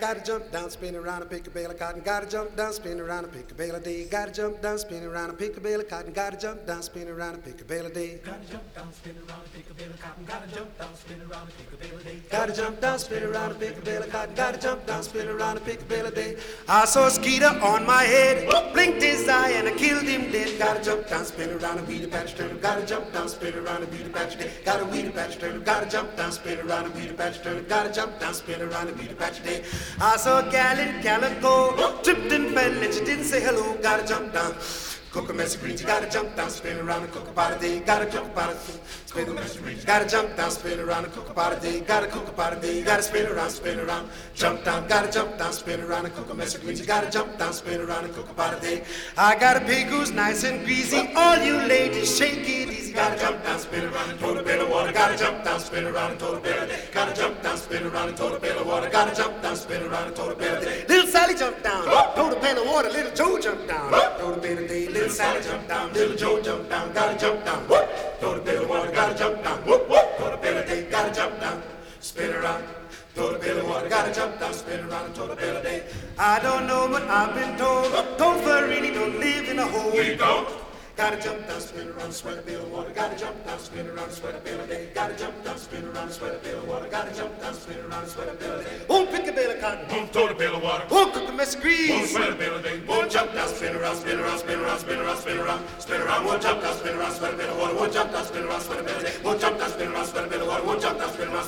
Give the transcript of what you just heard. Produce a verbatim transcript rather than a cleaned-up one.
gotta jump down, spin around and pick a bale of cotton. Gotta jump down, spin around and pick a bale of day. Gotta jump down, spin around and pick a bale of cotton. Gotta jump down, spin around and pick a bale of day. Gotta jump down, spin around and pick a bale of cotton. Gotta jump down, spin around and pick a bale of day. Gotta jump down, spin around and pick a bale of cotton. Gotta jump down, spin around and pick a bale of day. I saw a skeeter on my head, blinked his eye and I killed him dead. Gotta jump down, spin around and weed a patch turnip. Gotta jump down, spin around and weed a patch day. Gotta weed a patch turnip. Gotta jump down, spin around and weed a patch turnip. Gotta jump down, spin around and weed a patch day. I saw a gal in Calico, tripped and fell and she didn't say hello. Gotta jump down. Cook a mess of greens, you gotta jump down, spin around and cook about a day. Gotta jump about a spin a mess of greens. Gotta jump down, spin around and cook about a day. Gotta cook about a day. Gotta spin around, spin around, jump down. Gotta jump down, spin around and cook a mess of greens. You gotta jump down, spin around and cook about a day. I got a pig who's nice and greasy. All you ladies, shake it easy. Gotta jump down, spin around and throw the pail of water. Gotta jump down, spin around and throw the pail of day. Gotta jump down, spin around and throw the pail of water. Gotta jump down, spin around and throw the pail of day. Little Sally jumped down, throw the pail of water. Little Joe jumped down, throw the pail of day. Little Sally jumped down. Little Joe jump down, gotta jump down. Whoop, throw the pail of water, gotta jump down. Whoop, whoop, throw the pail of day, gotta jump down. Spin around, throw the pail of water, gotta jump down. Spin around and throw the pail of day. I don't know, but I've been told Topher really don't live in a hole. We don't. Gotta jump down, spin around, sweat a pail of water. Gotta jump down, spin around, sweat a pail of day. Gotta jump down, spin around, sweat a pail of water. Gotta jump down, spin around, sweat a pail of day. Won't pick a bale of cotton. Won't throw the pail of water. Won't cook a mess of grease. Won't sweat a pail of day. Won't jump down, spin around, spin around, spin around, spin around, spin around, spin around. Won't jump down, spin around, sweat a pail of water. Won't jump down, spin around, sweat a pail of day. Won't jump down, spin around, sweat a pail of water. Won't jump down, spin around.